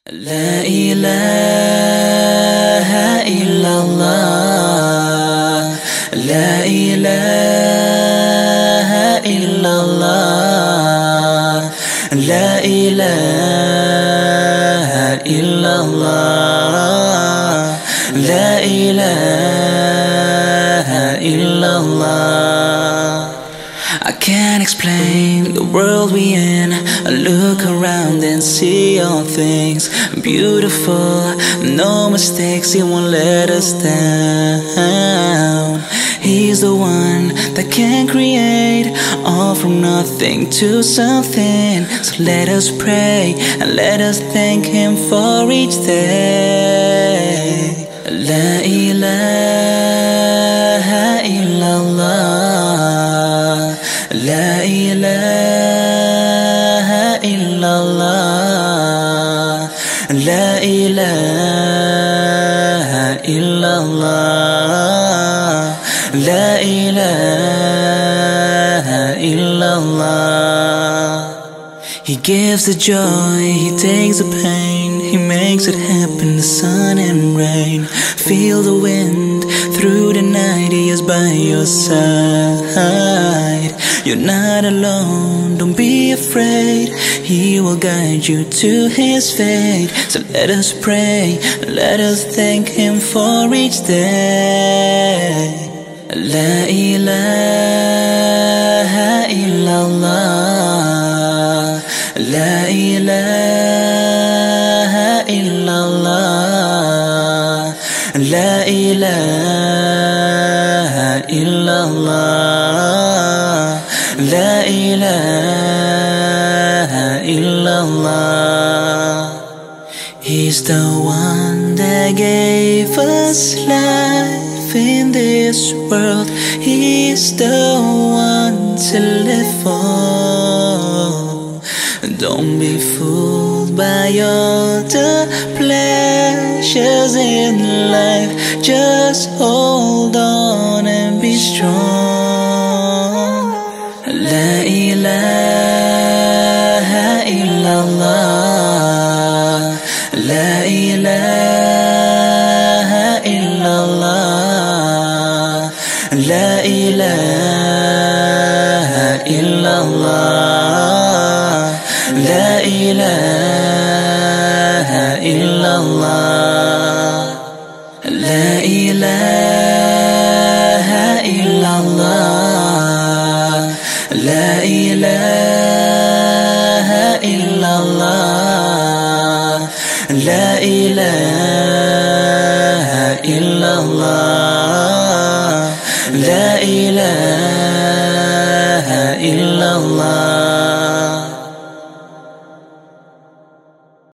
لا إله إلا الله لا إله إلا الله لا إله إلا الله لا إله إلا الله. I can't explain the world we in. I look around and see all things beautiful, no mistakes, He won't let us down. He's the one that can create all from nothing to something. So let us pray and let us thank Him for each day. La ilaha illallah La ilaha illallah La ilaha illallah La ilaha illallah. He gives the joy, He takes the pain, He makes it happen, the sun and rain. Feel the wind through the night, He is by your side. You're not alone, don't be afraid, He will guide you to His fate. So let us pray, let us thank Him for each day. La ilaha illallah La ilaha illallah La ilaha illallah La ilaha illallah. He's the one that gave us life in this world. He's the one to live for. Don't be fooled by all the pleasures in life. Just hold on and be strong. La ilaha illallah La ilaha illallah La ilaha illallah La ilaha illallah La ilaha illallah La ilaha illallah La ilaha illallah La ilaha illallah.